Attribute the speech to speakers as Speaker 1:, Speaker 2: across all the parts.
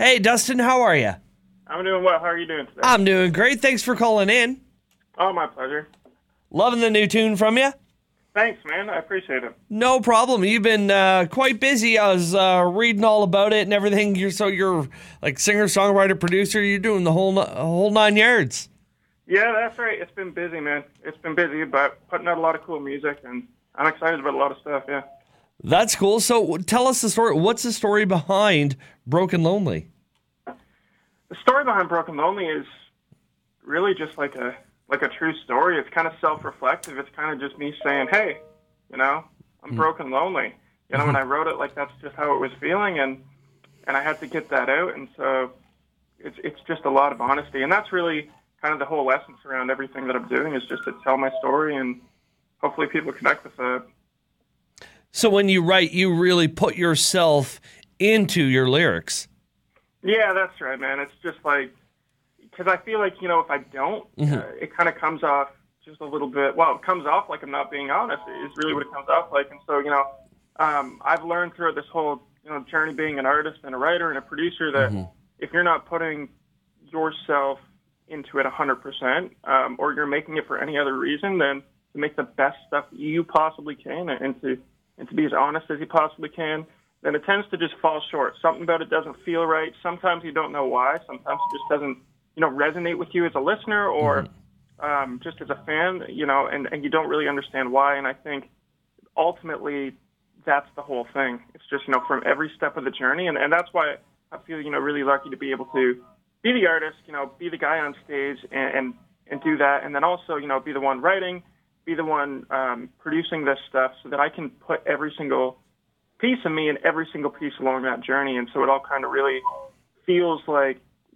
Speaker 1: Hey, Dustin, how are you?
Speaker 2: I'm doing well. How are you doing today?
Speaker 1: I'm doing great. Thanks for calling in.
Speaker 2: Oh, my pleasure.
Speaker 1: Loving the new tune from you.
Speaker 2: Thanks, man. I appreciate it.
Speaker 1: No problem. You've been quite busy. I was reading all about it and everything. You're like singer, songwriter, producer. You're doing the whole 9 yards.
Speaker 2: Yeah, that's right. It's been busy, man. It's been busy, but putting out a lot of cool music, and I'm excited about a lot of stuff, yeah.
Speaker 1: That's cool. So tell us the story. What's the story behind Broken Lonely?
Speaker 2: The story behind Broken Lonely is really just like a true story. It's kind of self-reflective. It's kind of just me saying, hey, I'm broken lonely. When I wrote it, like that's just how it was feeling, and I had to get that out. And so it's just a lot of honesty, and that's really kind of the whole essence around everything that I'm doing is just to tell my story, and hopefully people connect with that.
Speaker 1: So when you write, you really put yourself into your lyrics.
Speaker 2: Yeah, that's right, man. It's just like, because I feel like, if I don't, it kind of comes off just a little bit, well, it comes off like I'm not being honest, is really what it comes off like. And so, I've learned throughout this whole, journey being an artist and a writer and a producer that if you're not putting yourself into it 100%, or you're making it for any other reason than to make the best stuff you possibly can and to be as honest as you possibly can, then it tends to just fall short. Something about it doesn't feel right. Sometimes you don't know why. Sometimes it just doesn't, resonate with you as a listener or just as a fan, and you don't really understand why. And I think ultimately that's the whole thing. It's just, from every step of the journey. And that's why I feel, really lucky to be able to be the artist, be the guy on stage and do that. And then also, be the one writing, be the one producing this stuff so that I can put every single piece of me and every single piece along that journey. And so it all kind of really feels like,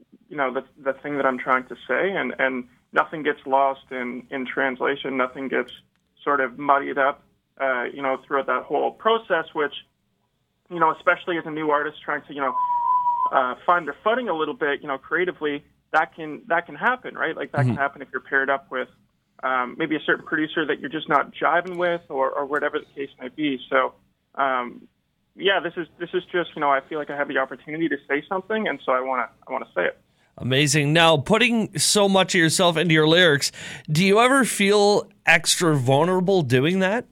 Speaker 2: the thing that I'm trying to say, and nothing gets lost in translation. Nothing gets sort of muddied up, throughout that whole process, which, especially as a new artist trying to, find their footing a little bit, creatively, that can happen, right? Like that can happen if you're paired up with maybe a certain producer that you're just not jiving with or whatever the case may be. So, this is just, I feel like I have the opportunity to say something, and so I want to say it.
Speaker 1: Amazing. Now, putting so much of yourself into your lyrics, do you ever feel extra vulnerable doing that?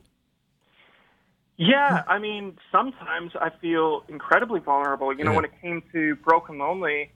Speaker 2: Yeah, I mean, sometimes I feel incredibly vulnerable. When it came to Broken Lonely,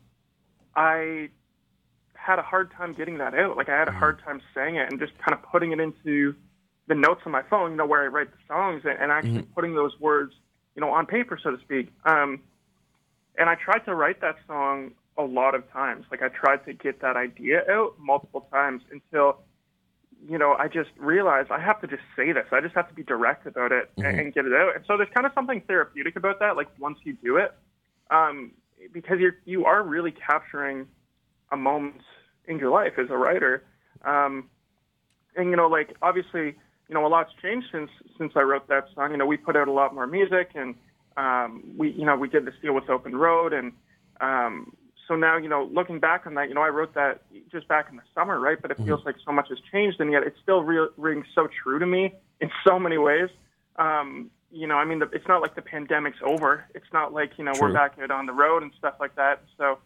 Speaker 2: I had a hard time getting that out. Like, I had a hard time saying it and just kind of putting it into the notes on my phone, where I write the songs, and actually putting those words, on paper, so to speak. And I tried to write that song a lot of times. Like, I tried to get that idea out multiple times until, I just realized I have to just say this. I just have to be direct about it and get it out. And so there's kind of something therapeutic about that, like, once you do it, because you are really capturing a moment in your life as a writer. And, like, obviously, a lot's changed since I wrote that song. We put out a lot more music, and we did this deal with Open Road, and so now, looking back on that, I wrote that just back in the summer, right? But it feels like so much has changed, and yet it still rings so true to me in so many ways. It's not like the pandemic's over. It's not like, we're back out on the road and stuff like that. So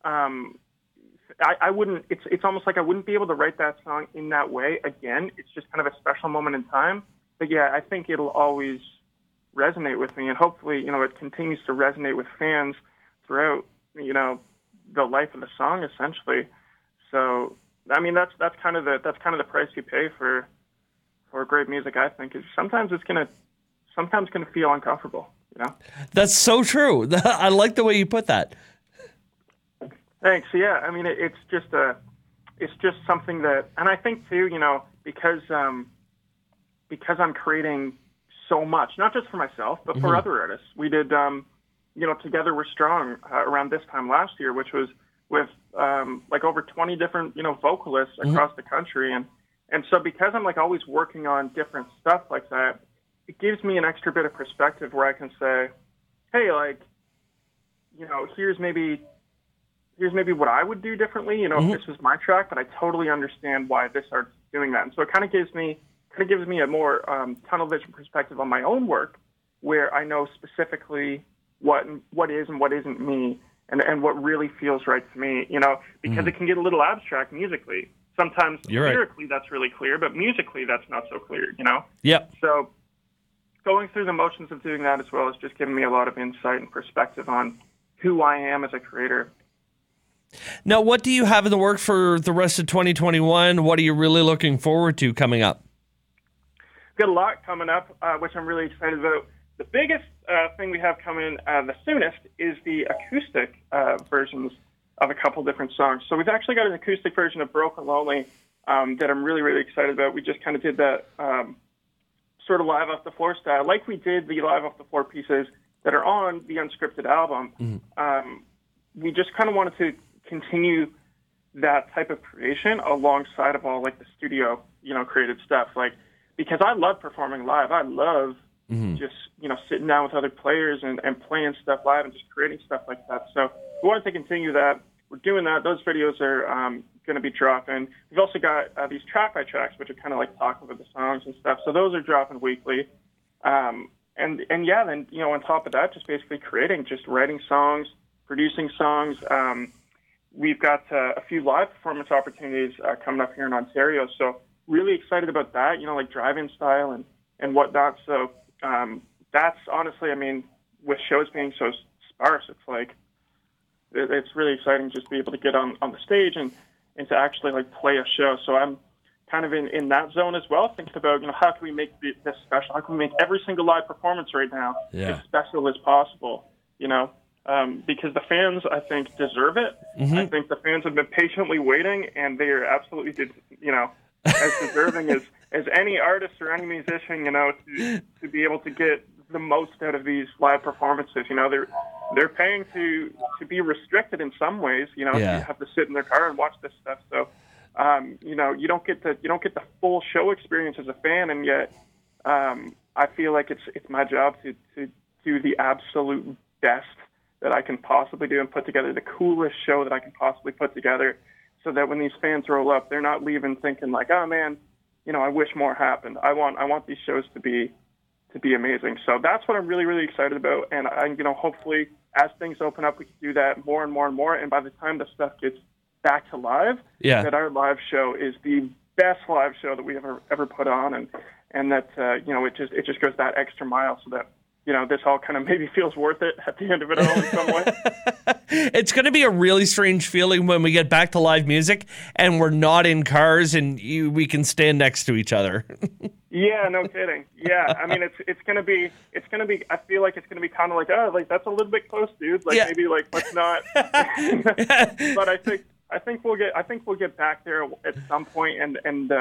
Speaker 2: I wouldn't, it's almost like I wouldn't be able to write that song in that way again. It's just kind of a special moment in time. But yeah, I think it'll always resonate with me, and hopefully, it continues to resonate with fans throughout, the life of the song, essentially. So, I mean, that's kind of the price you pay for great music. I think is sometimes it's gonna feel uncomfortable.
Speaker 1: That's so true. I like the way you put that.
Speaker 2: Thanks. Yeah, I mean, it's just something that, and I think too, because I'm creating so much, not just for myself, but for other artists. We did, Together We're Strong around this time last year, which was with like over 20 different, vocalists across the country. And so because I'm like always working on different stuff like that, it gives me an extra bit of perspective where I can say, hey, like, here's maybe what I would do differently, if this was my track, but I totally understand why this artist is doing that. And so it kind of gives me a more tunnel vision perspective on my own work, where I know specifically what is and what isn't me, and what really feels right to me, because it can get a little abstract musically. Sometimes lyrically that's really clear, but musically that's not so clear,
Speaker 1: Yep.
Speaker 2: So going through the motions of doing that as well has just given me a lot of insight and perspective on who I am as a creator.
Speaker 1: Now, what do you have in the work for the rest of 2021? What are you really looking forward to coming up?
Speaker 2: We've got a lot coming up, which I'm really excited about. The biggest thing we have coming the soonest is the acoustic versions of a couple different songs. So we've actually got an acoustic version of Broken Lonely that I'm really, really excited about. We just kind of did that sort of live off the floor style, like we did the live off the floor pieces that are on the Unscripted album. We just kind of wanted to continue that type of creation alongside of all like the studio, created stuff. Like, because I love performing live. I love just, sitting down with other players and playing stuff live and just creating stuff like that. So we wanted to continue that. We're doing that. Those videos are going to be dropping. We've also got these track by tracks, which are kind of like talking about the songs and stuff. So those are dropping weekly. And yeah, then, on top of that, just basically creating, just writing songs, producing songs. We've got a few live performance opportunities coming up here in Ontario. So really excited about that, like drive-in style and whatnot. So that's honestly, with shows being so sparse, it's like, it's really exciting just to be able to get on the stage and to actually like play a show. So I'm kind of in that zone as well, thinking about, how can we make this special? How can we make every single live performance right now as special as possible, because the fans, I think, deserve it. I think the fans have been patiently waiting, and they are absolutely, as deserving as any artist or any musician, to be able to get the most out of these live performances. They're paying to be restricted in some ways. You have to sit in their car and watch this stuff. So, you don't get the full show experience as a fan, and yet I feel like it's my job to do the absolute best that I can possibly do and put together the coolest show that I can possibly put together, so that when these fans roll up, they're not leaving thinking like, oh man, I wish more happened. I want these shows to be amazing. So that's what I'm really, really excited about. And hopefully as things open up, we can do that more and more and more. And by the time the stuff gets back to live, that our live show is the best live show that we ever put on. And that, it just goes that extra mile so that, this all kind of maybe feels worth it at the end of it all in some way.
Speaker 1: It's going to be a really strange feeling when we get back to live music and we're not in cars and we can stand next to each other.
Speaker 2: Yeah, no kidding. Yeah, it's going to be. I feel like it's going to be kind of like, oh, like that's a little bit close, dude. Like maybe like let's not. But I think we'll get back there at some point, and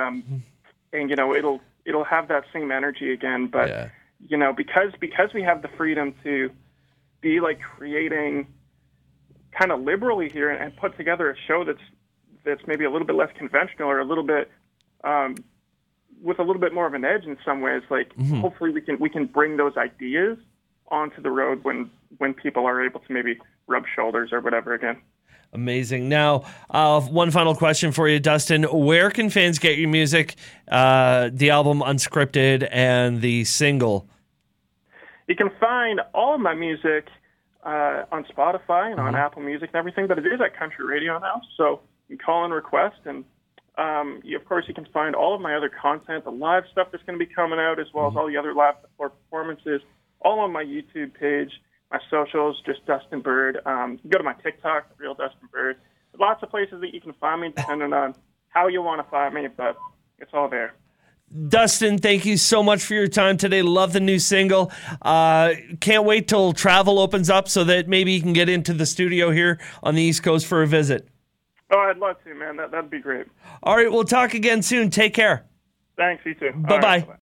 Speaker 2: it'll have that same energy again. But because we have the freedom to be like creating kind of liberally here and put together a show that's maybe a little bit less conventional or a little bit with a little bit more of an edge in some ways. Like hopefully we can bring those ideas onto the road when people are able to maybe rub shoulders or whatever again.
Speaker 1: Amazing. Now, one final question for you, Dustin. Where can fans get your music, the album Unscripted and the single?
Speaker 2: You can find all of my music on Spotify and on Apple Music and everything, but it is at Country Radio now, so you can call and request. And, of course, you can find all of my other content, the live stuff that's going to be coming out, as well as all the other live performances, all on my YouTube page. My socials, just Dustin Bird. You can go to my TikTok, Real Dustin Bird. There's lots of places that you can find me, depending on how you want to find me, but it's all there.
Speaker 1: Dustin, thank you so much for your time today. Love the new single. Can't wait till travel opens up so that maybe you can get into the studio here on the East Coast for a visit.
Speaker 2: Oh, I'd love to, man. That'd be great.
Speaker 1: All right, we'll talk again soon. Take care.
Speaker 2: Thanks, you too.
Speaker 1: Bye-bye.
Speaker 2: All right, bye-bye.